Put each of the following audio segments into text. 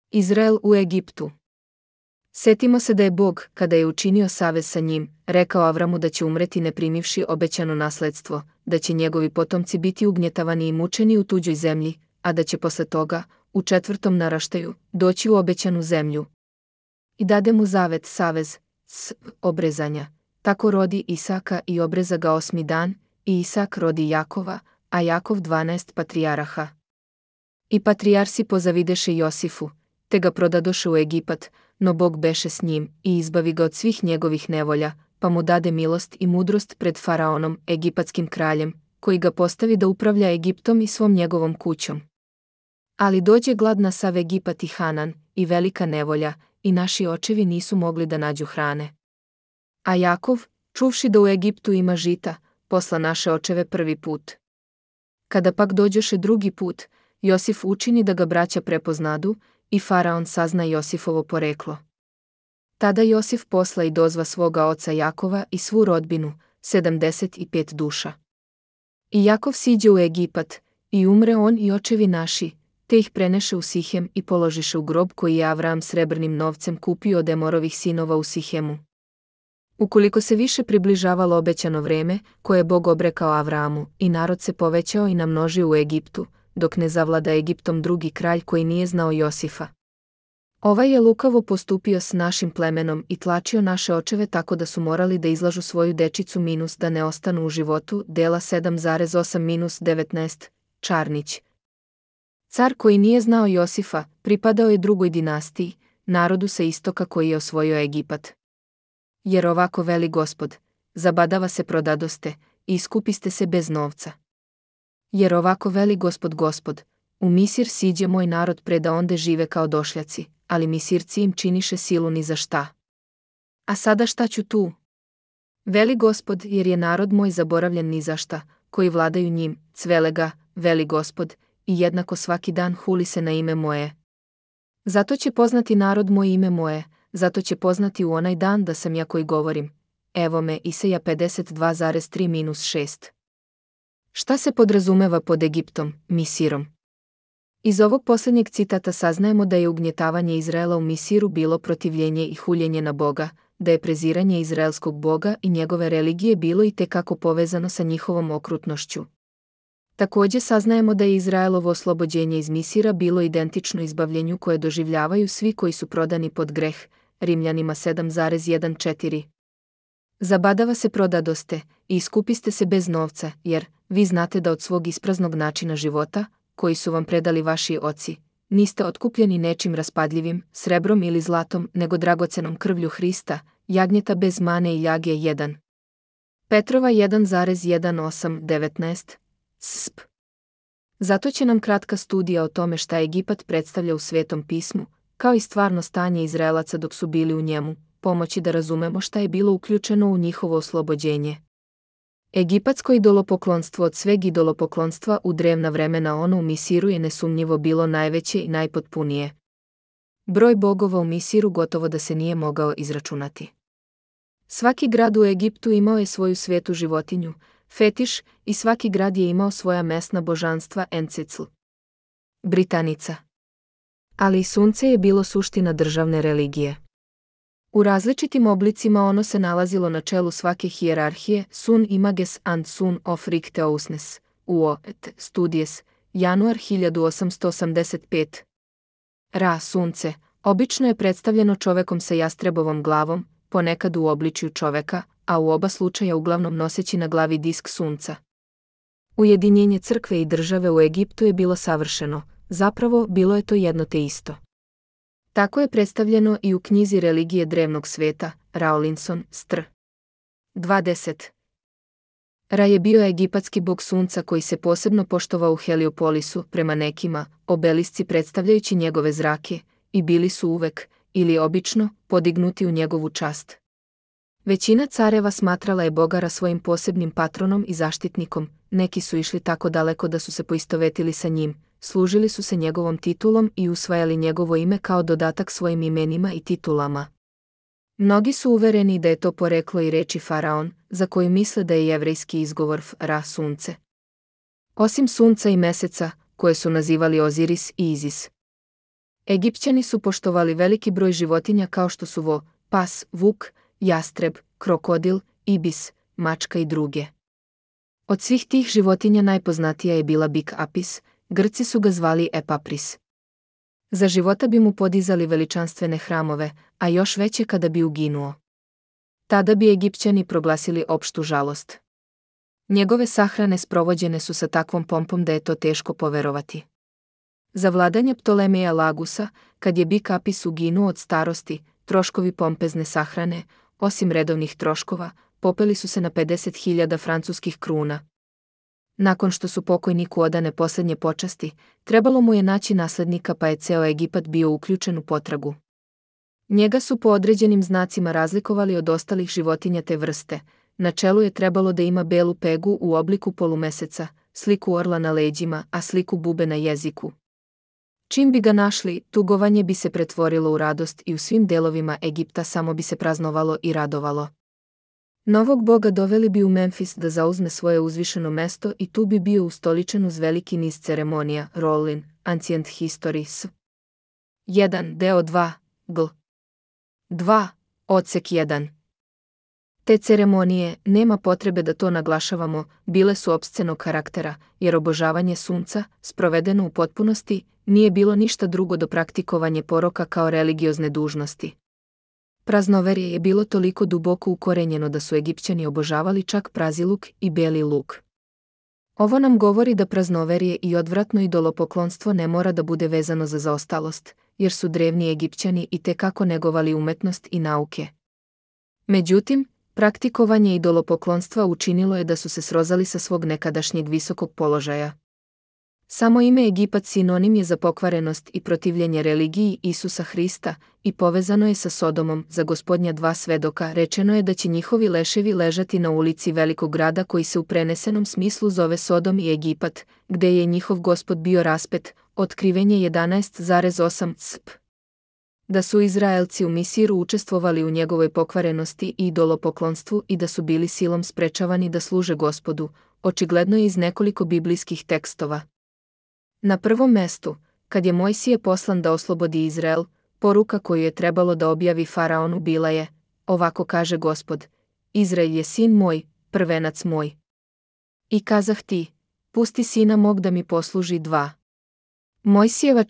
Izrael u Egiptu. Setimo se da je Bog, kada je učinio savez sa njim, rekao Avramu da će umreti ne primivši obećano nasledstvo, da će njegovi potomci biti ugnjetavani i mučeni u tuđoj zemlji, a da će posle toga, u 4. naraštaju, doći u obećanu zemlju. I dade mu zavet, savez, obrezanja. Tako rodi Isaka i obreza ga 8. dan, i Isak rodi Jakova, a Jakov 12 patrijaraha. I patrijarsi pozavideše Josifu, te ga prodadoše u Egipat, no Bog beše s njim i izbavi ga od svih njegovih nevolja, pa mu dade milost i mudrost pred faraonom, egipatskim kraljem, koji ga postavi da upravlja Egiptom i svom njegovom kućom. Ali dođe glad na sav Egipat i Hanan, i velika nevolja, i naši očevi nisu mogli da nađu hrane. A Jakov, čuvši da u Egiptu ima žita, posla naše očeve prvi put. Kada pak dođoše drugi put, Josif učini da ga braća prepoznadu, i faraon sazna Josifovo poreklo. Tada Josif posla i dozva svoga oca Jakova i svu rodbinu, 75 duša. I Jakov siđe u Egipat, i umre on i očevi naši, te ih preneše u Sihem i položiše u grob koji je Avram srebrnim novcem kupio od Emorovih sinova u Sihemu. Ukoliko se više približavalo obećano vreme, koje je Bog obrekao Avramu, i narod se povećao i namnožio u Egiptu, dok ne zavlada Egiptom drugi kralj koji nije znao Josifa. Ovaj je lukavo postupio s našim plemenom i tlačio naše očeve tako da su morali da izlažu svoju dečicu da ne ostanu u životu, dela 7,8-19, Čarnić. Car koji nije znao Josifa, pripadao je drugoj dinastiji, narodu sa istoka koji je osvojio Egipat. Jer ovako veli Gospod, zabadava se prodadoste, i iskupiste se bez novca. Jer ovako veli Gospod, u Misir siđe moj narod pre da onde žive kao došljaci, ali Misirci im činiše silu ni za šta. A sada šta ću tu? Veli Gospod, jer je narod moj zaboravljen ni za šta, koji vladaju njim, cvele ga, veli Gospod, i jednako svaki dan huli se na ime moje. Zato će poznati narod moj ime moje, zato će poznati u onaj dan da sam ja koji govorim. Evo me, Isaija 52,3-6. Šta se podrazumeva pod Egiptom, Misirom? Iz ovog posljednjeg citata saznajemo da je ugnjetavanje Izraela u Misiru bilo protivljenje i huljenje na Boga, da je preziranje izraelskog Boga i njegove religije bilo i tekako povezano sa njihovom okrutnošću. Također saznajemo da je Izraelovo oslobođenje iz Misira bilo identično izbavljenju koje doživljavaju svi koji su prodani pod greh, Rimljanima 7,1-4. Zabadava se prodadoste i iskupiste se bez novca, jer vi znate da od svog ispraznog načina života, koji su vam predali vaši oci, niste otkupljeni nečim raspadljivim, srebrom ili zlatom, nego dragocenom krvlju Hrista, jagnjeta bez mane i ljage 1. Petrova 1,18-19, sp. Zato će nam kratka studija o tome šta Egipat predstavlja u Svetom pismu, kao i stvarno stanje Izraelaca dok su bili u njemu, pomoći da razumemo šta je bilo uključeno u njihovo oslobođenje. Egipatsko idolopoklonstvo od sveg idolopoklonstva u drevna vremena ono u Misiru je nesumnjivo bilo najveće i najpotpunije. Broj bogova u Misiru gotovo da se nije mogao izračunati. Svaki grad u Egiptu imao je svoju svetu životinju, fetiš, i svaki grad je imao svoja mesna božanstva Encicl. Britanica. Ali i sunce je bilo suština državne religije. U različitim oblicima ono se nalazilo na čelu svake hijerarhije, sun images and sun of Richteousness, UO, Studies, januar 1885. Ra, sunce, obično je predstavljeno čovekom sa jastrebovom glavom, ponekad u obličju čoveka, a u oba slučaja uglavnom noseći na glavi disk sunca. Ujedinjenje crkve i države u Egiptu je bilo savršeno, zapravo bilo je to jedno te isto. Tako je predstavljeno i u knjizi Religije drevnog sveta, Rawlinson, Str. 20. Ra je bio egipatski bog sunca koji se posebno poštovao u Heliopolisu, prema nekima, obelisci predstavljajući njegove zrake, i bili su uvek, ili obično, podignuti u njegovu čast. Većina careva smatrala je Bogara svojim posebnim patronom i zaštitnikom, neki su išli tako daleko da su se poistovetili sa njim, služili su se njegovom titulom i usvajali njegovo ime kao dodatak svojim imenima i titulama. Mnogi su uvereni da je to poreklo i reči faraon, za koju misle da je jevrejski izgovor Ra sunce. Osim sunca i meseca, koje su nazivali Oziris i Izis. Egipćani su poštovali veliki broj životinja kao što su vo, pas, vuk, jastreb, krokodil, ibis, mačka i druge. Od svih tih životinja najpoznatija je bila bik Apis, Grci su ga zvali Epapris. Za života bi mu podizali veličanstvene hramove, a još veće kada bi uginuo. Tada bi Egipćani proglasili opštu žalost. Njegove sahrane sprovođene su sa takvom pompom da je to teško poverovati. Za vladanje Ptolemeja Lagusa, kad je bik Apis uginuo od starosti, troškovi pompezne sahrane, osim redovnih troškova, popeli su se na 50.000 francuskih kruna. Nakon što su pokojniku odane posljednje počasti, trebalo mu je naći naslednika pa je ceo Egipat bio uključen u potragu. Njega su po određenim znacima razlikovali od ostalih životinja te vrste. Na čelu je trebalo da ima belu pegu u obliku polumeseca, sliku orla na leđima, a sliku bube na jeziku. Čim bi ga našli, tugovanje bi se pretvorilo u radost i u svim delovima Egipta samo bi se praznovalo i radovalo. Novog boga doveli bi u Memfis da zauzme svoje uzvišeno mesto i tu bi bio ustoličen uz veliki niz ceremonija, Rollin, Ancient History s. 1. Deo 2. Gl. 2. Odsek 1. Te ceremonije, nema potrebe da to naglašavamo, bile su opscenog karaktera, jer obožavanje sunca, sprovedeno u potpunosti, nije bilo ništa drugo do praktikovanje poroka kao religiozne dužnosti. Praznoverje je bilo toliko duboko ukorenjeno da su Egipćani obožavali čak praziluk i beli luk. Ovo nam govori da praznoverje i odvratno idolopoklonstvo ne mora da bude vezano za zaostalost, jer su drevni Egipćani itekako negovali umetnost i nauke. Međutim, praktikovanje idolopoklonstva učinilo je da su se srozali sa svog nekadašnjeg visokog položaja. Samo ime Egipat sinonim je za pokvarenost i protivljenje religiji Isusa Hrista i povezano je sa Sodomom. Za Gospodnja 2 svedoka rečeno je da će njihovi leševi ležati na ulici velikog grada koji se u prenesenom smislu zove Sodom i Egipat, gde je njihov Gospod bio raspet, Otkrivenje 11,8 sp. Da su Izraelci u Misiru učestvovali u njegovoj pokvarenosti i idolopoklonstvu i da su bili silom sprečavani da služe Gospodu, očigledno je iz nekoliko biblijskih tekstova. Na prvom mestu, kad je Mojsije poslan da oslobodi Izrael, poruka koju je trebalo da objavi faraonu bila je: ovako kaže Gospod, Izrael je sin moj, prvenac moj. I kazah ti, pusti sina mog da mi posluži 2. Mojsijeva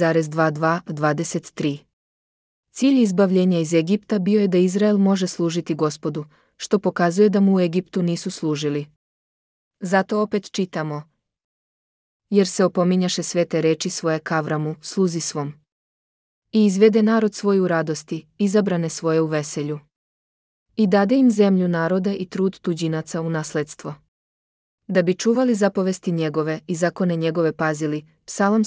4,22-23. Cilj izbavljenja iz Egipta bio je da Izrael može služiti Gospodu, što pokazuje da mu u Egiptu nisu služili. Zato opet čitamo: jer se opominjaše svete reči svoje Kavramu, sluzi svom. I izvede narod svoj u radosti, izabrane svoje u veselju. I dade im zemlju naroda i trud tuđinaca u nasledstvo. Da bi čuvali zapovesti njegove i zakone njegove pazili, Psalam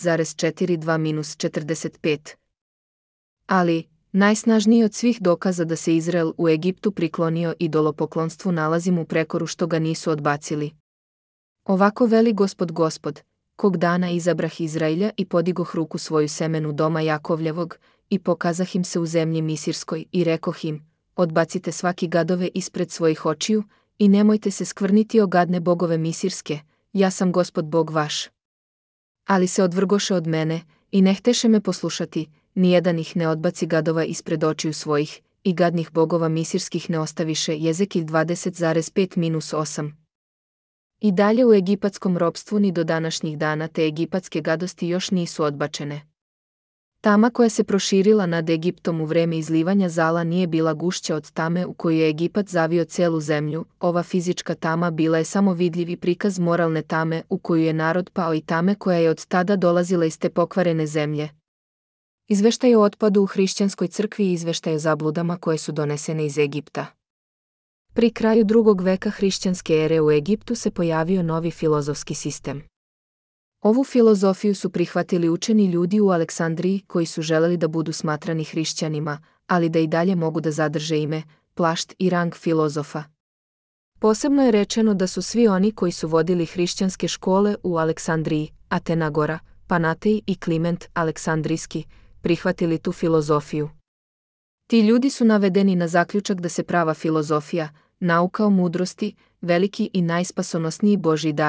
105,42-45. Ali, najsnažniji od svih dokaza da se Izrael u Egiptu priklonio idolopoklonstvu nalazimo u prekoru što ga nisu odbacili. Ovako veli Gospod, kog dana izabrah Izrailja i podigoh ruku svoju semenu doma Jakovljevog, i pokazah im se u zemlji Misirskoj i rekoh im: odbacite svaki gadove ispred svojih očiju i nemojte se skvrniti o gadne bogove Misirske, ja sam Gospod Bog vaš. Ali se odvrgoše od mene i ne htaše me poslušati, nijedan ih ne odbaci gadova ispred očiju svojih, i gadnih bogova misirskih ne ostaviše. Jezekilj 20,5-8. I dalje u egipatskom ropstvu ni do današnjih dana te egipatske gadosti još nisu odbačene. Tama koja se proširila nad Egiptom u vreme izlivanja zala nije bila gušća od tame u koju je Egipat zavio celu zemlju. Ova fizička tama bila je samo vidljivi prikaz moralne tame u koju je narod pao i tame koja je od tada dolazila iz te pokvarene zemlje. Izveštaj o otpadu u hrišćanskoj crkvi i izveštaj o zabludama koje su donesene iz Egipta. Pri kraju 2. veka hrišćanske ere u Egiptu se pojavio novi filozofski sistem. Ovu filozofiju su prihvatili učeni ljudi u Aleksandriji koji su želeli da budu smatrani hrišćanima, ali da i dalje mogu da zadrže ime, plašt i rang filozofa. Posebno je rečeno da su svi oni koji su vodili hrišćanske škole u Aleksandriji, Atenagora, Panatej i Kliment Aleksandrijski, prihvatili tu filozofiju. Ti ljudi su navedeni na zaključak da se prava filozofija, nauka o mudrosti, veliki i najspasonosniji Božji dar,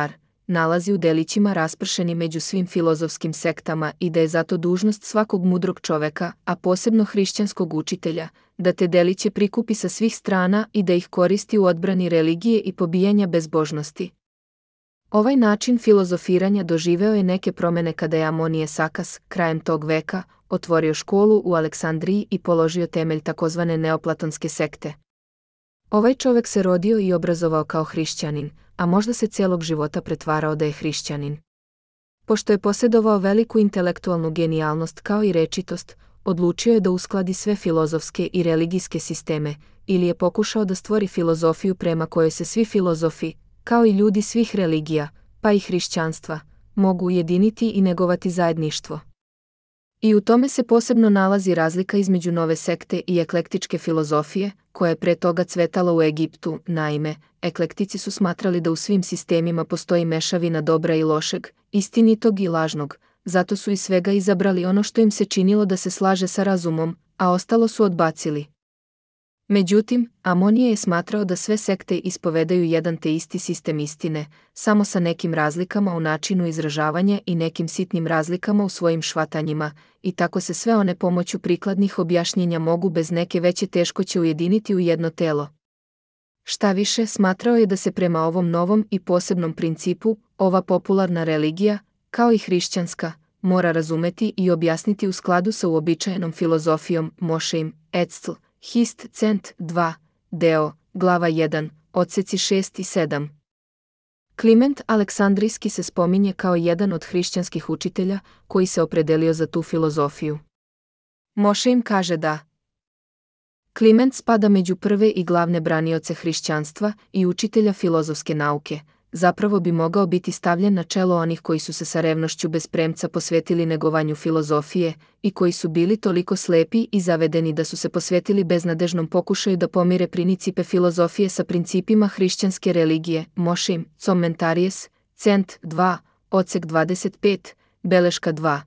nalazi u delićima raspršeni među svim filozofskim sektama i da je zato dužnost svakog mudrog čoveka, a posebno hrišćanskog učitelja, da te deliće prikupi sa svih strana i da ih koristi u odbrani religije i pobijanja bezbožnosti. Ovaj način filozofiranja doživeo je neke promene kada je Amonije Sakas, krajem tog veka, otvorio školu u Aleksandriji i položio temelj takozvane neoplatonske sekte. Ovaj čovek se rodio i obrazovao kao hrišćanin, a možda se cijelog života pretvarao da je hrišćanin. Pošto je posjedovao veliku intelektualnu genijalnost kao i rečitost, odlučio je da uskladi sve filozofske i religijske sisteme, ili je pokušao da stvori filozofiju prema kojoj se svi filozofi, kao i ljudi svih religija, pa i hrišćanstva, mogu ujediniti i negovati zajedništvo. I u tome se posebno nalazi razlika između nove sekte i eklektičke filozofije, koja je pre toga cvetala u Egiptu. Naime, eklektici su smatrali da u svim sistemima postoji mešavina dobra i lošeg, istinitog i lažnog, zato su iz svega izabrali ono što im se činilo da se slaže sa razumom, a ostalo su odbacili. Međutim, Amonije je smatrao da sve sekte ispovedaju jedan te isti sistem istine, samo sa nekim razlikama u načinu izražavanja i nekim sitnim razlikama u svojim shvatanjima, i tako se sve one pomoću prikladnih objašnjenja mogu bez neke veće teškoće ujediniti u jedno telo. Šta više, smatrao je da se prema ovom novom i posebnom principu, ova popularna religija, kao i hrišćanska, mora razumeti i objasniti u skladu sa uobičajenom filozofijom Mošeim, Ecl, Hist Cent 2, deo, glava 1, odseci 6 i 7. Kliment Aleksandrijski se spominje kao jedan od hrišćanskih učitelja koji se opredelio za tu filozofiju. Mošeim kaže da Kliment spada među prve i glavne branioce hrišćanstva i učitelja filozofske nauke, zapravo bi mogao biti stavljen na čelo onih koji su se sa revnošću bez premca posvetili negovanju filozofije i koji su bili toliko slepi i zavedeni da su se posvetili beznadežnom pokušaju da pomire principe filozofije sa principima hrišćanske religije. Mošeim, Comentaries, Cent 2, odsek 25, beleška 2.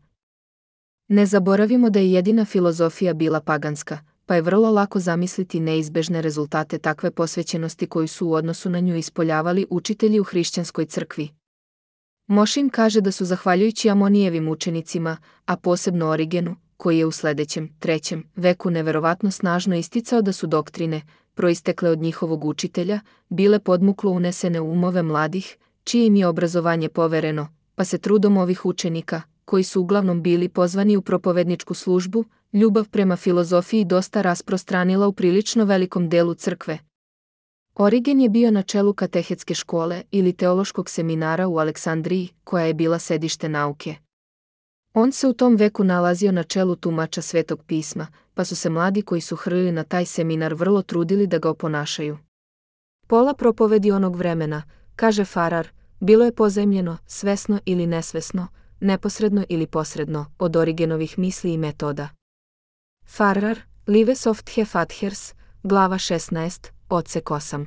Ne zaboravimo da je jedina filozofija bila paganska, pa je vrlo lako zamisliti neizbežne rezultate takve posvećenosti koju su u odnosu na nju ispoljavali učitelji u hrišćanskoj crkvi. Mošeim kaže da su zahvaljujući Amonijevim učenicima, a posebno Origenu, koji je u sledećem, 3. veku neverovatno snažno isticao da su doktrine, proistekle od njihovog učitelja, bile podmuklo unesene u umove mladih, čije im je obrazovanje povereno, pa se trudom ovih učenika, koji su uglavnom bili pozvani u propovedničku službu, ljubav prema filozofiji dosta rasprostranila u prilično velikom delu crkve. Origen je bio na čelu katehetske škole ili teološkog seminara u Aleksandriji, koja je bila sedište nauke. On se u tom veku nalazio na čelu tumača Svetog pisma, pa su se mladi koji su hrlili na taj seminar vrlo trudili da ga oponašaju. Pola propovedi onog vremena, kaže Farrar, bilo je pozajmljeno, svesno ili nesvesno, neposredno ili posredno, od Origenovih misli i metoda. Farrar, Lives of the Fathers, glava 16, odsek 8.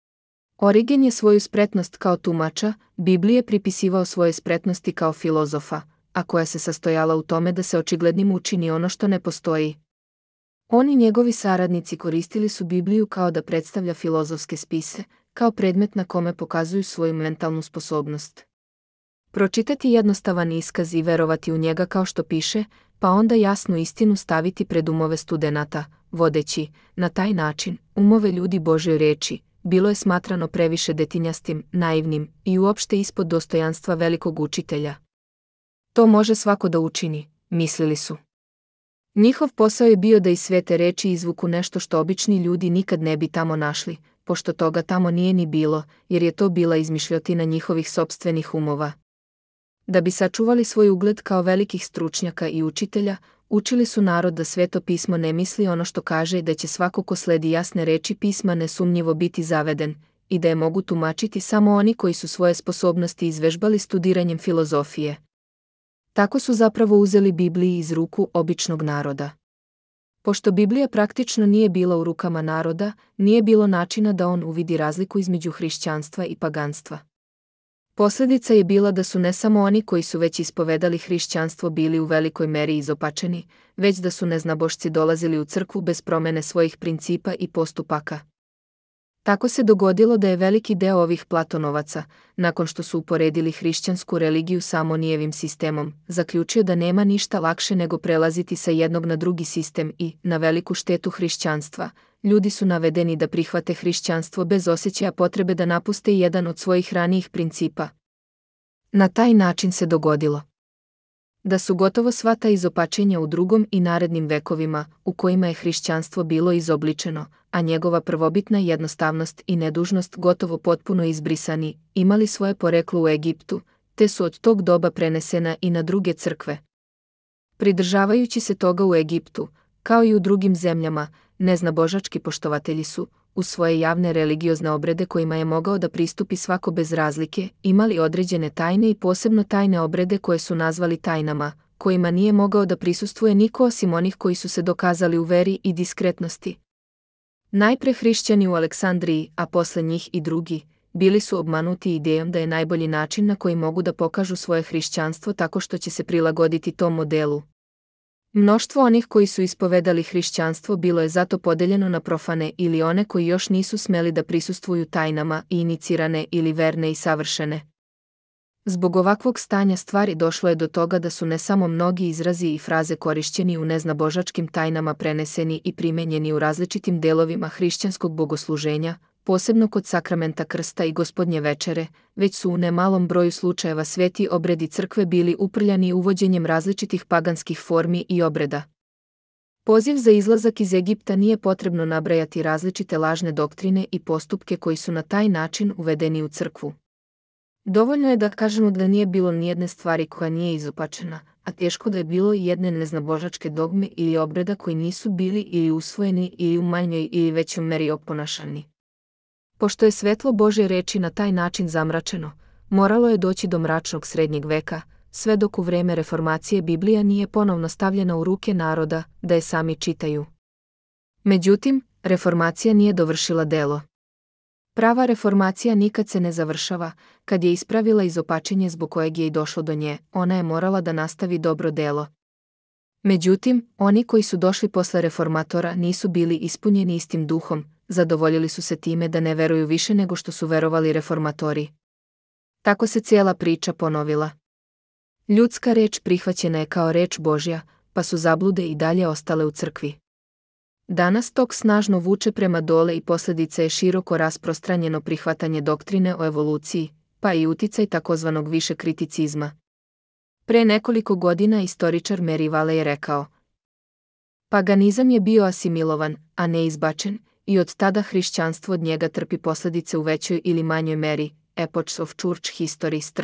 Origen je svoju spretnost kao tumača Biblije pripisivao svoje spretnosti kao filozofa, a koja se sastojala u tome da se očiglednim učini ono što ne postoji. On i njegovi saradnici koristili su Bibliju kao da predstavlja filozofske spise, kao predmet na kome pokazuju svoju mentalnu sposobnost. Pročitati jednostavan iskaz i verovati u njega kao što piše, pa onda jasnu istinu staviti pred umove studenata, vodeći, na taj način, umove ljudi Božjoj reči, bilo je smatrano previše detinjastim, naivnim i uopšte ispod dostojanstva velikog učitelja. To može svako da učini, mislili su. Njihov posao je bio da iz svete reči izvuku nešto što obični ljudi nikad ne bi tamo našli, pošto toga tamo nije ni bilo, jer je to bila izmišljotina njihovih sopstvenih umova. Da bi sačuvali svoj ugled kao velikih stručnjaka i učitelja, učili su narod da Sveto pismo ne misli ono što kaže i da će svako ko sledi jasne reči pisma nesumnjivo biti zaveden, i da je mogu tumačiti samo oni koji su svoje sposobnosti izvežbali studiranjem filozofije. Tako su zapravo uzeli Bibliji iz ruku običnog naroda. Pošto Biblija praktično nije bila u rukama naroda, nije bilo načina da on uvidi razliku između hrišćanstva i paganstva. Posljedica je bila da su ne samo oni koji su već ispovedali hrišćanstvo bili u velikoj meri izopačeni, već da su neznabošci dolazili u crkvu bez promene svojih principa i postupaka. Tako se dogodilo da je veliki deo ovih Platonovaca, nakon što su uporedili hrišćansku religiju sa Amonijevim sistemom, zaključio da nema ništa lakše nego prelaziti sa jednog na drugi sistem i, na veliku štetu hrišćanstva, ljudi su navedeni da prihvate hrišćanstvo bez osjećaja potrebe da napuste jedan od svojih ranijih principa. Na taj način se dogodilo da su gotovo sva ta izopačenja u drugom i narednim vekovima, u kojima je hrišćanstvo bilo izobličeno, a njegova prvobitna jednostavnost i nedužnost gotovo potpuno izbrisani, imali svoje poreklo u Egiptu, te su od tog doba prenesena i na druge crkve. Pridržavajući se toga u Egiptu, kao i u drugim zemljama, neznabožački poštovatelji su, u svoje javne religiozne obrede kojima je mogao da pristupi svako bez razlike, imali određene tajne i posebno tajne obrede koje su nazvali tajnama, kojima nije mogao da prisustvuje niko osim onih koji su se dokazali u veri i diskretnosti. Najpre hrišćani u Aleksandriji, a posle njih i drugi, bili su obmanuti idejom da je najbolji način na koji mogu da pokažu svoje hrišćanstvo tako što će se prilagoditi tom modelu. Mnoštvo onih koji su ispovedali hrišćanstvo bilo je zato podeljeno na profane ili one koji još nisu smeli da prisustvuju tajnama i inicirane ili verne i savršene. Zbog ovakvog stanja stvari došlo je do toga da su ne samo mnogi izrazi i fraze korišćeni u neznabožačkim tajnama preneseni i primenjeni u različitim delovima hrišćanskog bogosluženja, posebno kod sakramenta krsta i gospodnje večere, već su u nemalom broju slučajeva sveti obredi crkve bili uprljani uvođenjem različitih paganskih formi i obreda. Poziv za izlazak iz Egipta nije potrebno nabrajati različite lažne doktrine i postupke koji su na taj način uvedeni u crkvu. Dovoljno je da kažemo da nije bilo nijedne stvari koja nije izopačena, a teško da je bilo i jedne neznabožačke dogme ili obreda koji nisu bili ili usvojeni ili u manjoj ili većoj meri oponašani. Pošto je svetlo Božje reči na taj način zamračeno, moralo je doći do mračnog srednjeg veka, sve dok u vreme reformacije Biblija nije ponovno stavljena u ruke naroda da je sami čitaju. Međutim, reformacija nije dovršila delo. Prava reformacija nikad se ne završava, kad je ispravila izopačenje zbog kojeg je i došlo do nje, ona je morala da nastavi dobro delo. Međutim, oni koji su došli posle reformatora nisu bili ispunjeni istim duhom, zadovoljili su se time da ne veruju više nego što su verovali reformatori. Tako se cijela priča ponovila. Ljudska reč prihvaćena je kao reč Božja, pa su zablude i dalje ostale u crkvi. Danas tok snažno vuče prema dole i posljedica je široko rasprostranjeno prihvatanje doktrine o evoluciji, pa i uticaj takozvanog više kriticizma. Pre nekoliko godina istoričar Mary Valley je rekao: paganizam je bio asimilovan, a ne izbačen, i od tada hrišćanstvo od njega trpi posljedice u većoj ili manjoj meri. Epochs of Church History str.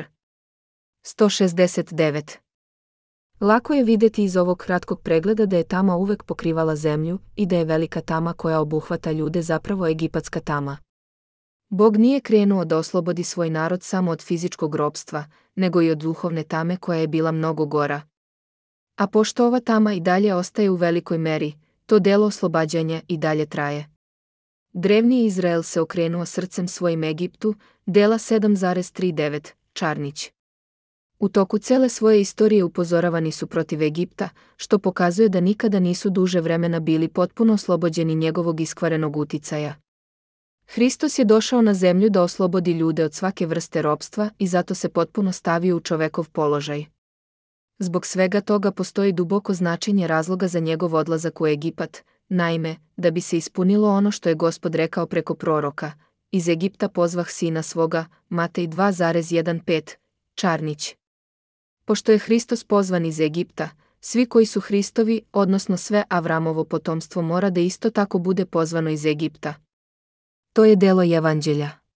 169. Lako je vidjeti iz ovog kratkog pregleda da je tama uvek pokrivala zemlju i da je velika tama koja obuhvata ljude zapravo egipatska tama. Bog nije krenuo da oslobodi svoj narod samo od fizičkog ropstva, nego i od duhovne tame koja je bila mnogo gora. A pošto ova tama i dalje ostaje u velikoj meri, to delo oslobađanja i dalje traje. Drevni Izrael se okrenuo srcem svojim Egiptu, dela 7,39, Čarnić. U toku cele svoje istorije upozoravani su protiv Egipta, što pokazuje da nikada nisu duže vremena bili potpuno oslobođeni njegovog iskvarenog uticaja. Hristos je došao na zemlju da oslobodi ljude od svake vrste ropstva i zato se potpuno stavio u čovekov položaj. Zbog svega toga postoji duboko značenje razloga za njegov odlazak u Egipat, naime, da bi se ispunilo ono što je Gospod rekao preko proroka: iz Egipta pozvah sina svoga, Matej 2,15, Čarnić. Pošto je Hristos pozvan iz Egipta, svi koji su Hristovi, odnosno sve Avramovo potomstvo, mora da isto tako bude pozvano iz Egipta. To je delo Evanđelja.